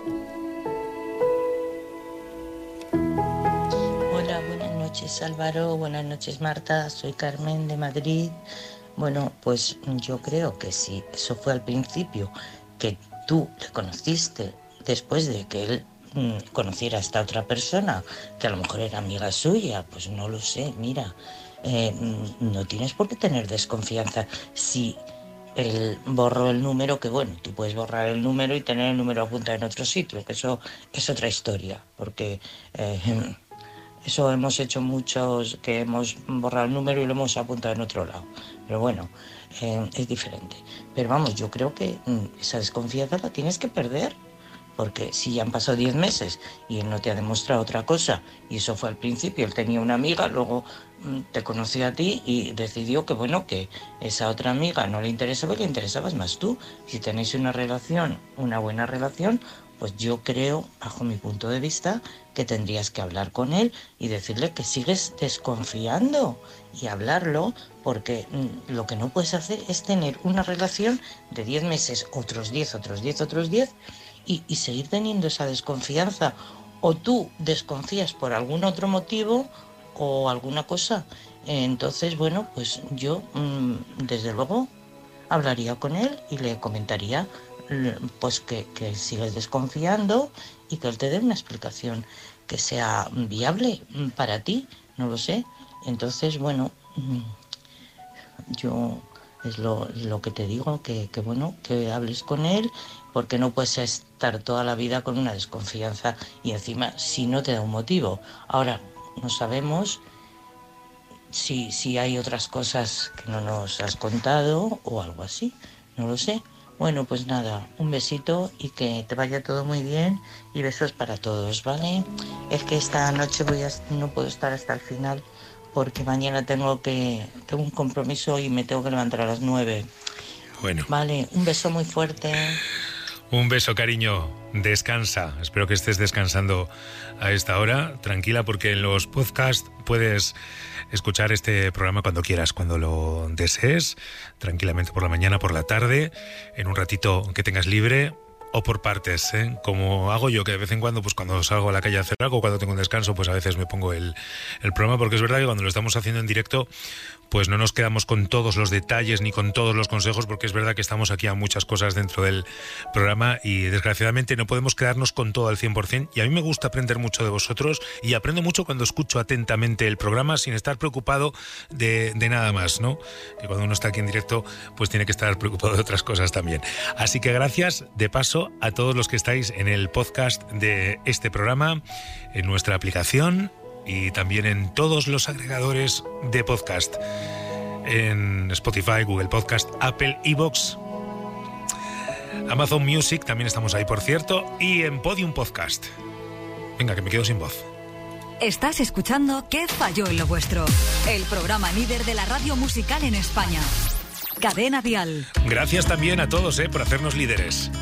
Hola, buenas noches Álvaro, buenas noches Marta, soy Carmen de Madrid. Bueno, pues yo creo que si eso fue al principio, que tú le conociste después de que él conociera a esta otra persona, que a lo mejor era amiga suya, pues no lo sé, mira, no tienes por qué tener desconfianza. Si él borró el número, que bueno, tú puedes borrar el número y tener el número apuntado en otro sitio, que eso es otra historia, porque eso hemos hecho muchos, que hemos borrado el número y lo hemos apuntado en otro lado, pero bueno, es diferente. Pero vamos, yo creo que esa desconfianza la tienes que perder, porque si ya han pasado 10 meses y él no te ha demostrado otra cosa, y eso fue al principio, él tenía una amiga, luego te conoció a ti y decidió que bueno, que esa otra amiga no le interesaba y le interesabas más tú. Si tenéis una relación, una buena relación, pues yo creo, bajo mi punto de vista, que tendrías que hablar con él y decirle que sigues desconfiando y hablarlo, porque lo que no puedes hacer es tener una relación de 10 meses, otros 10, otros 10, otros 10, y seguir teniendo esa desconfianza. O tú desconfías por algún otro motivo o alguna cosa. Entonces, bueno, pues yo desde luego hablaría con él y le comentaría pues que sigues desconfiando y que él te dé una explicación que sea viable para ti, no lo sé. Entonces, bueno, yo es lo que te digo, que bueno, que hables con él, porque no puedes estar toda la vida con una desconfianza y encima si no te da un motivo. Ahora, no sabemos si hay otras cosas que no nos has contado o algo así, no lo sé. Bueno, pues nada, un besito y que te vaya todo muy bien y besos para todos, ¿vale? Es que esta noche no puedo estar hasta el final porque mañana tengo un compromiso y me tengo que levantar a las 9. Bueno. Vale, un beso muy fuerte. Un beso, cariño. Descansa. Espero que estés descansando a esta hora. Tranquila, porque en los podcasts puedes escuchar este programa cuando quieras, cuando lo desees, tranquilamente por la mañana, por la tarde, en un ratito que tengas libre, o por partes, ¿eh? Como hago yo, que de vez en cuando, pues cuando salgo a la calle a hacer algo, cuando tengo un descanso, pues a veces me pongo el programa, porque es verdad que cuando lo estamos haciendo en directo, pues no nos quedamos con todos los detalles ni con todos los consejos, porque es verdad que estamos aquí a muchas cosas dentro del programa y desgraciadamente no podemos quedarnos con todo al 100%, y a mí me gusta aprender mucho de vosotros y aprendo mucho cuando escucho atentamente el programa sin estar preocupado de nada más, ¿no? Que cuando uno está aquí en directo pues tiene que estar preocupado de otras cosas también. Así que gracias de paso a todos los que estáis en el podcast de este programa, en nuestra aplicación y también en todos los agregadores de podcast, en Spotify, Google Podcast, Apple, iVoox, Amazon Music, también estamos ahí por cierto, y en Podium Podcast. Venga, que me quedo sin voz. Estás escuchando ¿Qué falló en lo vuestro? El programa líder de la radio musical en España. Cadena Dial. Gracias también a todos por hacernos líderes.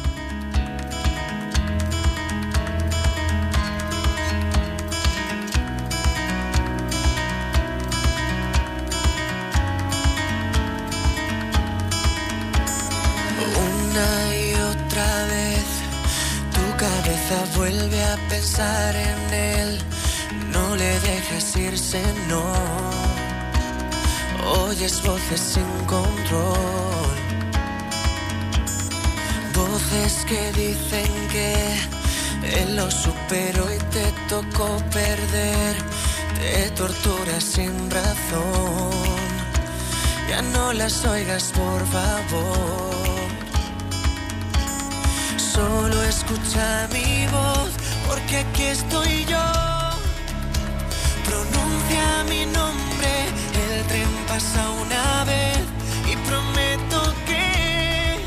Vuelve a pensar en él, no le dejes irse, no. Oyes voces sin control, voces que dicen que él lo superó y te tocó perder. Te torturas sin razón. Ya no las oigas, por favor. Solo escucha mi voz, porque aquí estoy yo. Pronuncia mi nombre, el tren pasa una vez y prometo que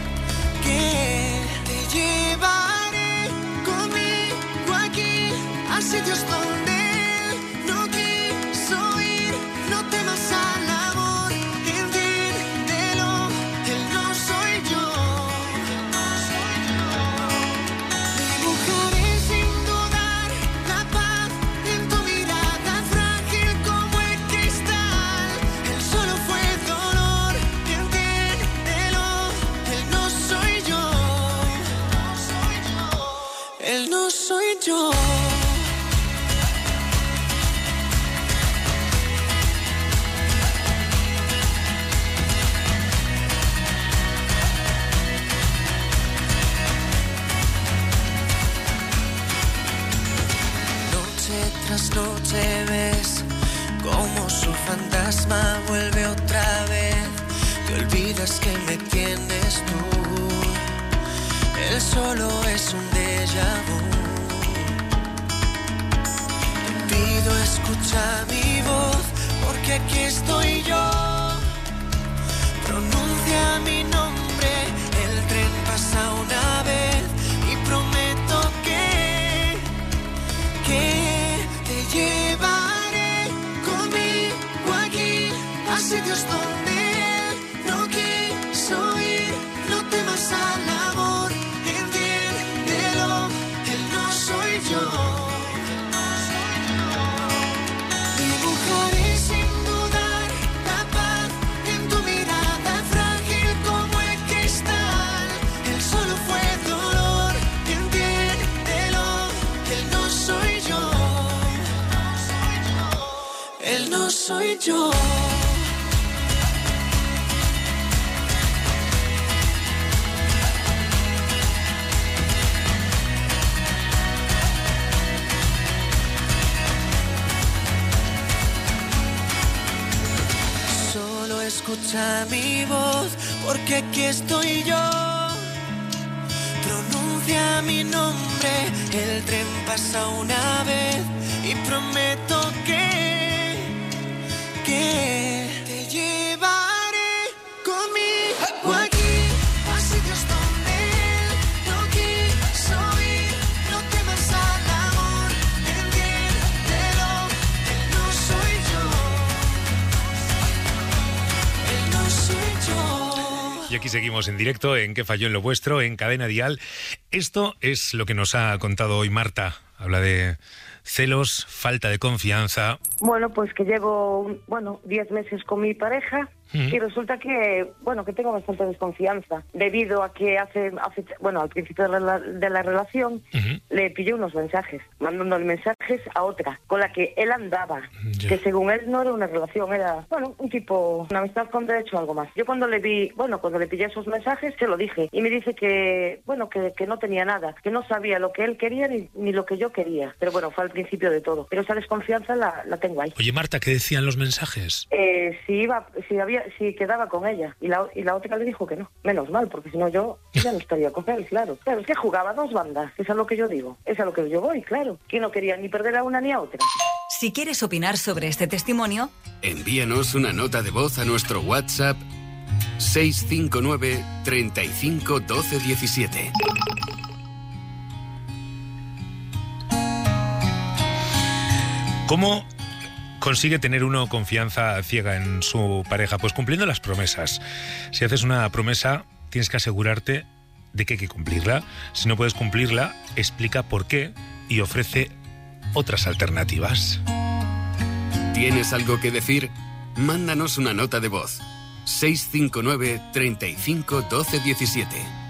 te llevaré conmigo aquí a sitios donde no quiso ir. No temas al amor, entiéndelo, él no soy yo. Dibujaré sin dudar la paz en tu mirada frágil como el cristal. Él solo fue dolor, entiéndelo, él no soy yo. Él no soy yo. Tras noche ves como su fantasma vuelve otra vez. Te olvidas que me tienes tú. Él solo es un déjà vu. Te pido escucha mi voz, porque aquí estoy yo. Pronuncia mi nombre, el tren pasa una vez y prometo que te llevaré conmigo aquí a sitios donde no quiso ir. No temas al amor, entiéndelo, él no soy yo. Dibujaré sin dudar la paz en tu mirada frágil como el cristal. Él solo fue dolor, entiéndelo, él no soy yo. Él no soy yo. Solo escucha mi voz, porque aquí estoy yo. Pronuncia mi nombre, el tren pasa una vez y prometo que te llevaré conmigo aquí a sitios donde no quiso ir. No temas al amor, entiéndelo, él no soy yo. Él no soy yo. Y aquí seguimos en directo en ¿Qué falló en lo vuestro? En Cadena Dial. Esto es lo que nos ha contado hoy Marta. Habla de celos, falta de confianza. Bueno, pues que llevo, 10 meses con mi pareja y resulta que, que tengo bastante desconfianza debido a que al principio de la relación le pillé unos mensajes, mandándole mensajes a otra con la que él andaba, que según él no era una relación, era, un tipo, una amistad con derecho a algo más. Yo cuando le pillé esos mensajes se lo dije y me dice que no tenía nada, que no sabía lo que él quería ni lo que yo quería, pero fue al principio de todo. Pero esa desconfianza la tengo ahí. Oye, Marta, ¿qué decían los mensajes? Si quedaba con ella y la otra le dijo que no. Menos mal, porque si no yo ya no estaría con él, claro. Claro, es que jugaba 2 bandas, es a lo que yo digo, es a lo que yo voy, claro. Que no quería ni perder a una ni a otra. Si quieres opinar sobre este testimonio, envíanos una nota de voz a nuestro WhatsApp 659 35 12 17. ¿Cómo consigue tener uno confianza ciega en su pareja? Pues cumpliendo las promesas. Si haces una promesa, tienes que asegurarte de que hay que cumplirla. Si no puedes cumplirla, explica por qué y ofrece otras alternativas. ¿Tienes algo que decir? Mándanos una nota de voz. 659 35 12 17.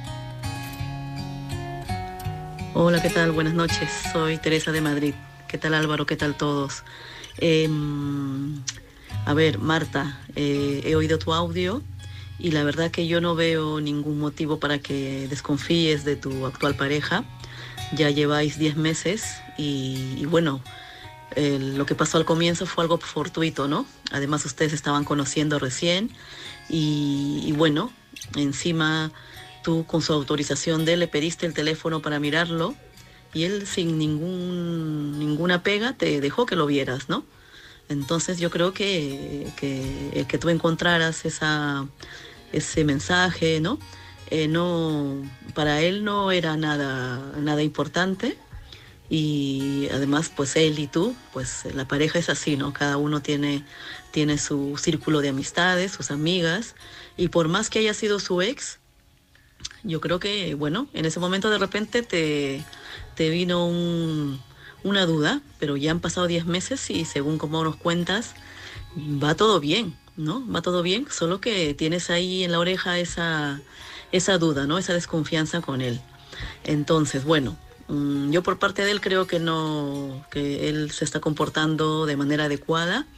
Hola, ¿qué tal? Buenas noches. Soy Teresa de Madrid. ¿Qué tal, Álvaro? ¿Qué tal todos? A ver, Marta, he oído tu audio y la verdad que yo no veo ningún motivo para que desconfíes de tu actual pareja. Ya lleváis 10 meses y bueno, lo que pasó al comienzo fue algo fortuito, ¿no? Además ustedes estaban conociendo recién y bueno, encima tú con su autorización de él le pediste el teléfono para mirarlo y él sin ninguna pega te dejó que lo vieras, ¿no? Entonces yo creo que el que tú encontraras ese mensaje, ¿no? No, para él no era nada importante, y además pues él y tú, pues la pareja es así, ¿no? Cada uno tiene su círculo de amistades, sus amigas, y por más que haya sido su ex, yo creo que, bueno, en ese momento de repente te vino una duda, pero ya han pasado 10 meses y según como nos cuentas, va todo bien, ¿no? Va todo bien, solo que tienes ahí en la oreja esa duda, ¿no? Esa desconfianza con él. Entonces, bueno, yo por parte de él creo que que él se está comportando de manera adecuada.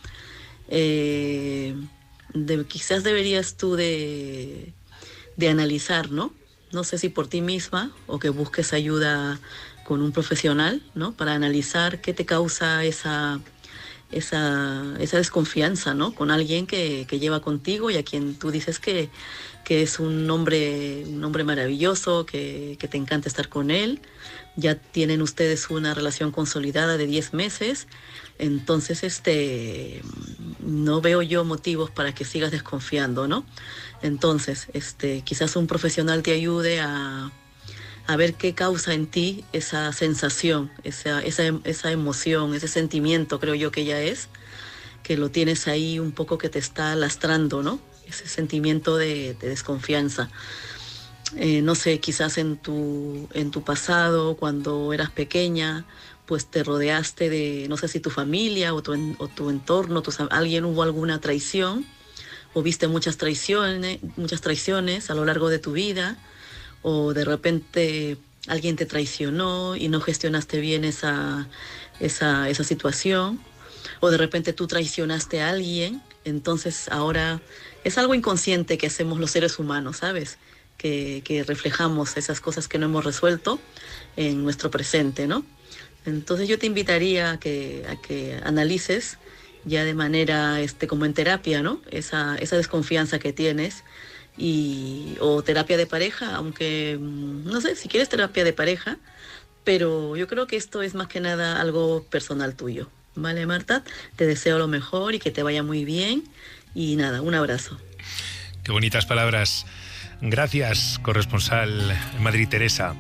Quizás deberías tú de analizar, ¿no? No sé si por ti misma o que busques ayuda con un profesional, ¿no? Para analizar qué te causa esa desconfianza, ¿no? Con alguien que lleva contigo y a quien tú dices que es un hombre maravilloso, que te encanta estar con él. Ya tienen ustedes una relación consolidada de 10 meses, entonces no veo yo motivos para que sigas desconfiando, ¿no? Entonces, quizás un profesional te ayude a ver qué causa en ti esa sensación, esa emoción, ese sentimiento, creo yo que ya es, que lo tienes ahí un poco que te está lastrando, ¿no? Ese sentimiento de desconfianza. No sé, quizás en tu pasado, cuando eras pequeña, pues te rodeaste de, no sé si tu familia o tu entorno, alguien hubo alguna traición, o viste muchas traiciones a lo largo de tu vida, o de repente alguien te traicionó y no gestionaste bien esa situación, o de repente tú traicionaste a alguien. Entonces ahora es algo inconsciente que hacemos los seres humanos, ¿sabes? Que reflejamos esas cosas que no hemos resuelto en nuestro presente, ¿no? Entonces yo te invitaría a que analices ya de manera como en terapia, ¿no? Esa desconfianza que tienes, o terapia de pareja, aunque no sé si quieres terapia de pareja, pero yo creo que esto es más que nada algo personal tuyo, ¿vale, Marta? Te deseo lo mejor y que te vaya muy bien, y nada, un abrazo. Qué bonitas palabras. Gracias, corresponsal en Madrid, Teresa.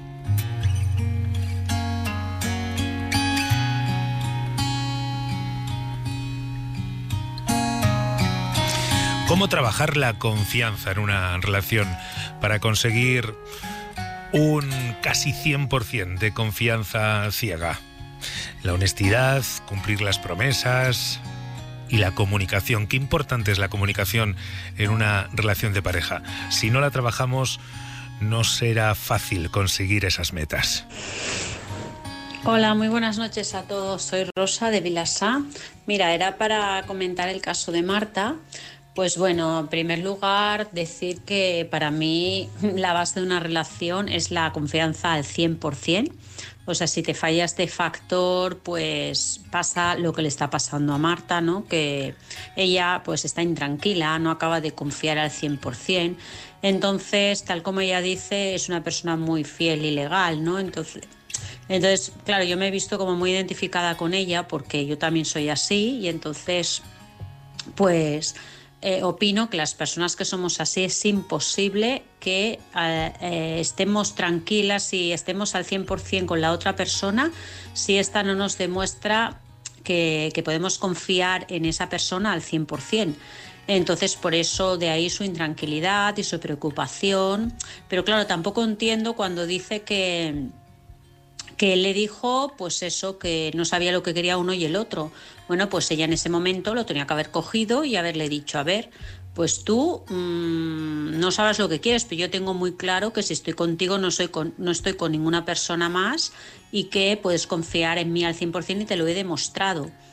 ¿Cómo trabajar la confianza en una relación para conseguir un casi 100% de confianza ciega? La honestidad, cumplir las promesas y la comunicación. Qué importante es la comunicación en una relación de pareja. Si no la trabajamos, no será fácil conseguir esas metas. Hola, muy buenas noches a todos. Soy Rosa de Vilassar. Mira, era para comentar el caso de Marta. Pues bueno, en primer lugar, decir que para mí la base de una relación es la confianza al 100%. O sea, si te falla este factor, pues pasa lo que le está pasando a Marta, ¿no? Que ella pues está intranquila, no acaba de confiar al 100%. Entonces, tal como ella dice, es una persona muy fiel y legal, ¿no? Entonces, claro, yo me he visto como muy identificada con ella porque yo también soy así, y entonces, pues opino que las personas que somos así es imposible que estemos tranquilas y estemos al 100% con la otra persona si esta no nos demuestra que podemos confiar en esa persona al 100%. Entonces, por eso de ahí su intranquilidad y su preocupación. Pero claro, tampoco entiendo cuando dice que él le dijo, pues eso, que no sabía lo que quería uno y el otro. Bueno, pues ella en ese momento lo tenía que haber cogido y haberle dicho, a ver, pues tú no sabes lo que quieres, pero yo tengo muy claro que si estoy contigo no estoy con ninguna persona más, y que puedes confiar en mí al 100% y te lo he demostrado.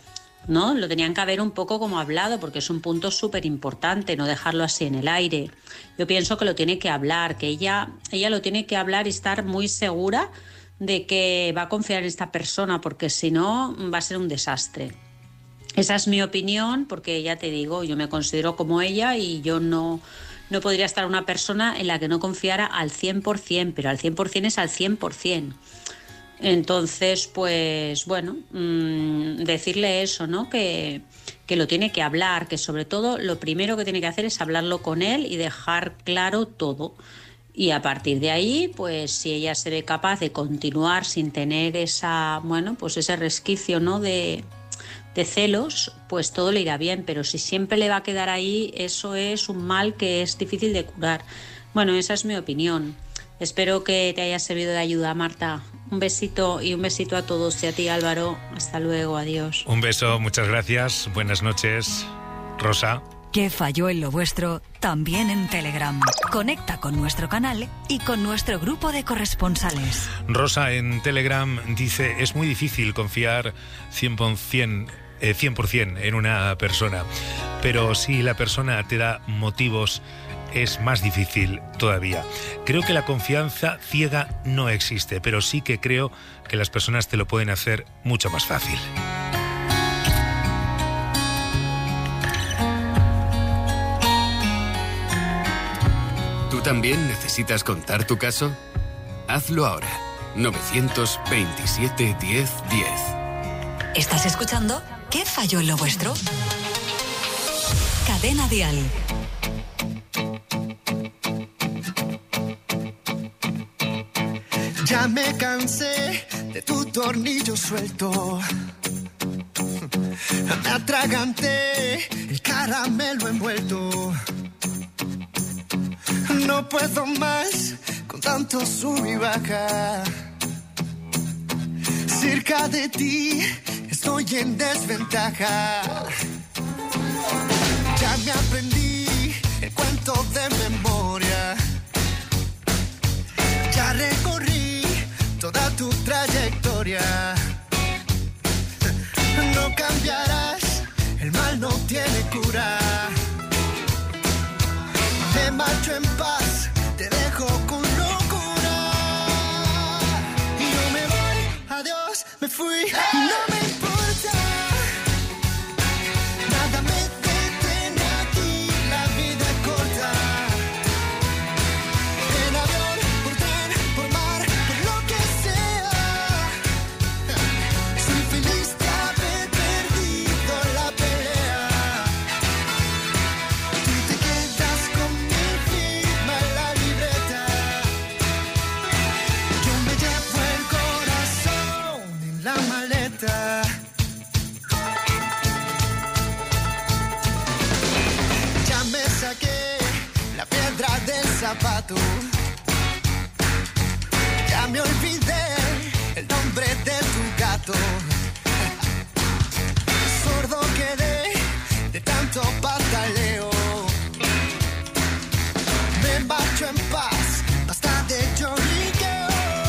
¿no? Lo tenían que haber un poco como hablado, porque es un punto súper importante, no dejarlo así en el aire. Yo pienso que lo tiene que hablar, que ella lo tiene que hablar y estar muy segura de que va a confiar en esta persona, porque si no va a ser un desastre. Esa es mi opinión, porque ya te digo, yo me considero como ella y yo no podría estar una persona en la que no confiara al 100%, pero al 100% es al 100%. Entonces, pues bueno, decirle eso, ¿no? Que lo tiene que hablar, que sobre todo lo primero que tiene que hacer es hablarlo con él y dejar claro todo. Y a partir de ahí, pues si ella se ve capaz de continuar sin tener ese resquicio, ¿no? de celos, pues todo le irá bien, pero si siempre le va a quedar ahí, eso es un mal que es difícil de curar. Bueno, esa es mi opinión. Espero que te haya servido de ayuda, Marta. Un besito y un besito a todos y a ti, Álvaro. Hasta luego, adiós. Un beso, muchas gracias. Buenas noches, Rosa. ¿Qué falló en lo vuestro? También en Telegram. Conecta con nuestro canal y con nuestro grupo de corresponsales. Rosa en Telegram dice: es muy difícil confiar 100% en una persona, pero si la persona te da motivos, es más difícil todavía. Creo que la confianza ciega no existe, pero sí que creo que las personas te lo pueden hacer mucho más fácil. ¿Tú también necesitas contar tu caso? Hazlo ahora. 927 10 10. ¿Estás escuchando? ¿Qué falló en lo vuestro? Cadena Dial. Ya me cansé de tu tornillo suelto. Me atraganté el caramelo envuelto. No puedo más con tanto sub y baja. Cerca de ti estoy en desventaja. Ya me aprendí el cuento de memoria. Ya recorrí toda tu trayectoria. No cambiarás, el mal no tiene cura. Me marcho en paz, te dejo con locura. Y yo me voy, adiós, me fui, no me importa. Nada me detiene aquí, la vida es corta. En avión, por tren, por mar, por lo que sea. Soy feliz de haber perdido la pelea. Tú te quedas con mi firma en la libreta. Yo me llevo el corazón en la maleta. Ya me saqué la piedra del zapato. Ya me olvidé el nombre de tu gato. Sordo quedé de tanto pataleo. Me marcho en paz, basta de lloriqueo.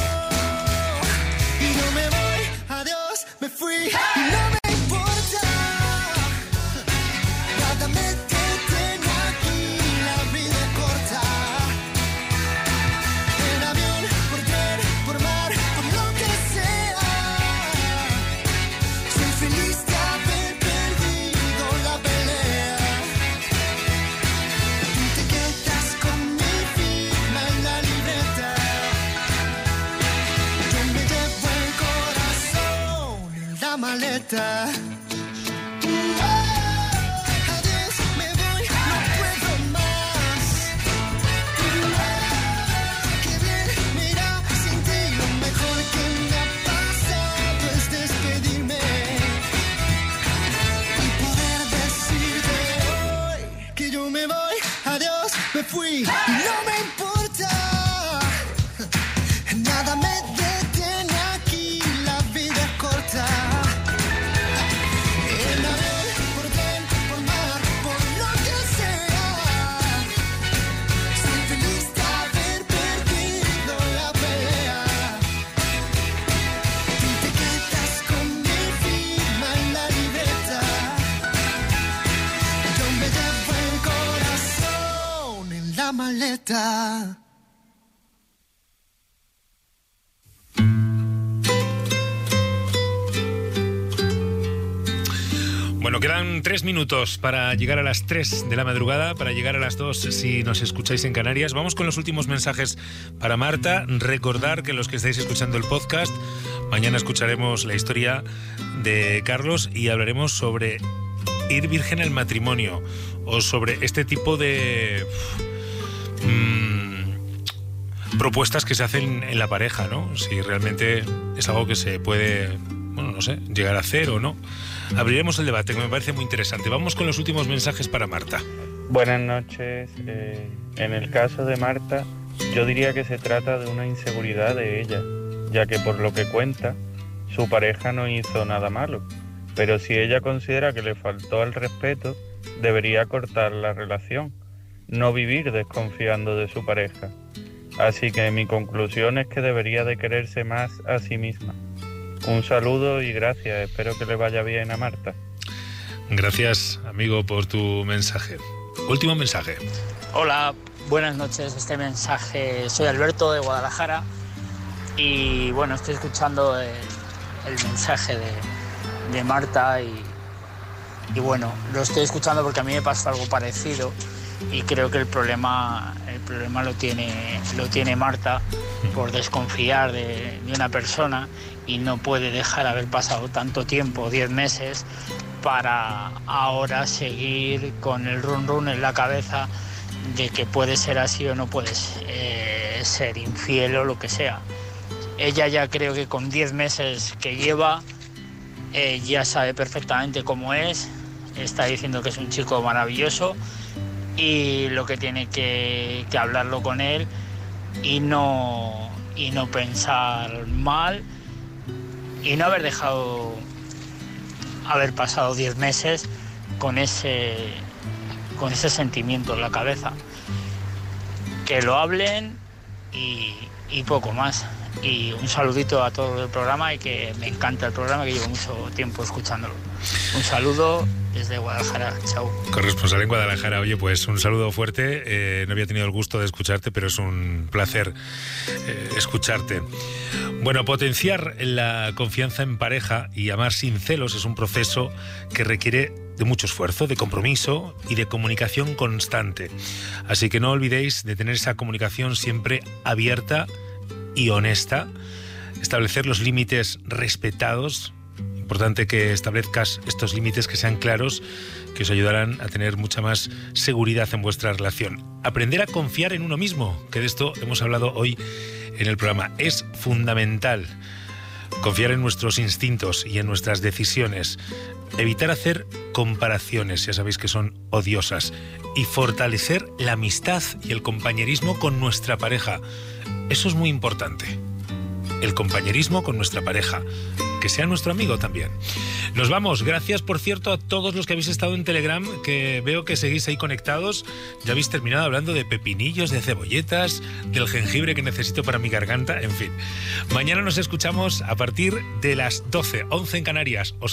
Y no me voy, adiós, me fui, y no me importa. Nada me detiene aquí, la vida es corta. En avión, por tren, por mar, por lo que sea. Soy feliz de haber perdido la pelea. Tú te quedas con mi firma en la libreta. Yo me llevo el corazón en la maleta. Adiós, me voy, no puedo más. Qué bien, mira, sin ti lo mejor que me ha pasado es despedirme y poder decirte hoy que yo me voy, adiós, me fui, y no me importa. Nada me detiene aquí, la vida es corta. perfecta. Bueno, quedan 3 minutos para llegar a las 3 de la madrugada, para llegar a las 2 si nos escucháis en Canarias. Vamos con los últimos mensajes para Marta. Recordar que los que estáis escuchando el podcast, mañana escucharemos la historia de Carlos y hablaremos sobre ir virgen al matrimonio o sobre este tipo de propuestas que se hacen en la pareja, ¿no? Si realmente es algo que se puede, bueno, no sé, llegar a hacer o no. Abriremos el debate, que me parece muy interesante. Vamos con los últimos mensajes para Marta. Buenas noches. En el caso de Marta, yo diría que se trata de una inseguridad de ella, ya que por lo que cuenta, su pareja no hizo nada malo. Pero si ella considera que le faltó al respeto, debería cortar la relación, no vivir desconfiando de su pareja. Así que mi conclusión es que debería de quererse más a sí misma. Un saludo y gracias, espero que le vaya bien a Marta. Gracias, amigo, por tu mensaje. Último mensaje. Hola, buenas noches. Este mensaje, soy Alberto de Guadalajara y bueno, estoy escuchando el mensaje de Marta y bueno, lo estoy escuchando porque a mí me pasó algo parecido y creo que el problema lo tiene Marta por desconfiar de una persona y no puede dejar haber pasado tanto tiempo, 10 meses, para ahora seguir con el run run en la cabeza de que puede ser así o no puedes ser infiel o lo que sea. Ella ya creo que con 10 meses que lleva ya sabe perfectamente cómo es, está diciendo que es un chico maravilloso y lo que tiene que hablarlo con él y no pensar mal y no haber pasado 10 meses con ese sentimiento en la cabeza. Que lo hablen y poco más. Y un saludito a todo el programa y que me encanta el programa, que llevo mucho tiempo escuchándolo. Un saludo desde Guadalajara, chao. Corresponsal en Guadalajara, oye, pues un saludo fuerte. No había tenido el gusto de escucharte, pero es un placer escucharte. Bueno, potenciar la confianza en pareja y amar sin celos es un proceso que requiere de mucho esfuerzo, de compromiso y de comunicación constante. Así que no olvidéis de tener esa comunicación siempre abierta y honesta, establecer los límites respetados. Importante que establezcas estos límites que sean claros, que os ayudarán a tener mucha más seguridad en vuestra relación. Aprender a confiar en uno mismo, que de esto hemos hablado hoy en el programa. Es fundamental confiar en nuestros instintos y en nuestras decisiones. Evitar hacer comparaciones, ya sabéis que son odiosas. Y fortalecer la amistad y el compañerismo con nuestra pareja. Eso es muy importante. El compañerismo con nuestra pareja. Que sea nuestro amigo también. Nos vamos. Gracias, por cierto, a todos los que habéis estado en Telegram, que veo que seguís ahí conectados. Ya habéis terminado hablando de pepinillos, de cebolletas, del jengibre que necesito para mi garganta, en fin. Mañana nos escuchamos a partir de las 12, 11 en Canarias.